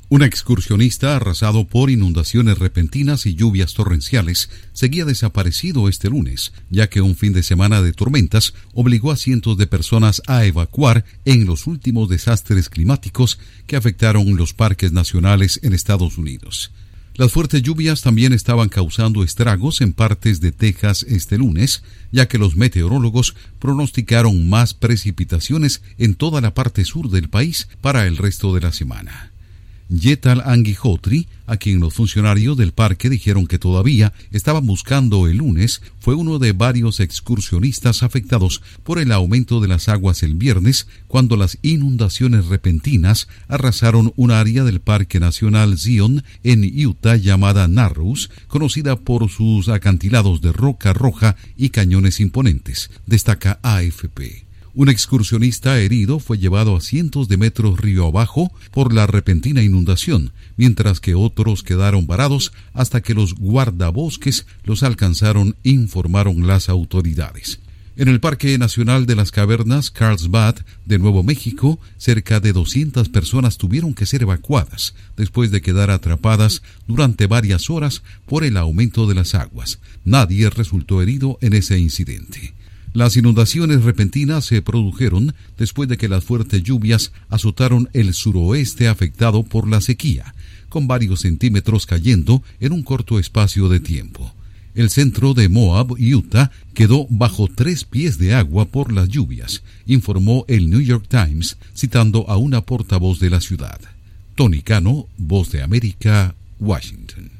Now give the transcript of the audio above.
Un excursionista arrasado por inundaciones repentinas y lluvias torrenciales seguía desaparecido este lunes, ya que un fin de semana de tormentas obligó a cientos de personas a evacuar en los últimos desastres climáticos que afectaron los parques nacionales en Estados Unidos. Las fuertes lluvias también estaban causando estragos en partes de Texas este lunes, ya que los meteorólogos pronosticaron más precipitaciones en toda la parte sur del país para el resto de la semana. Yetal Angihotri, a quien los funcionarios del parque dijeron que todavía estaban buscando el lunes, fue uno de varios excursionistas afectados por el aumento de las aguas el viernes, cuando las inundaciones repentinas arrasaron un área del Parque Nacional Zion en Utah llamada Narrows, conocida por sus acantilados de roca roja y cañones imponentes, destaca AFP. Un excursionista herido fue llevado a cientos de metros río abajo por la repentina inundación, mientras que otros quedaron varados hasta que los guardabosques los alcanzaron, informaron las autoridades. En el Parque Nacional de las Cavernas Carlsbad de Nuevo México, cerca de 200 personas tuvieron que ser evacuadas después de quedar atrapadas durante varias horas por el aumento de las aguas. Nadie resultó herido en ese incidente. Las inundaciones repentinas se produjeron después de que las fuertes lluvias azotaron el suroeste afectado por la sequía, con varios centímetros cayendo en un corto espacio de tiempo. El centro de Moab, Utah, quedó bajo 3 pies de agua por las lluvias, informó el New York Times, citando a una portavoz de la ciudad. Tony Cano, Voz de América, Washington.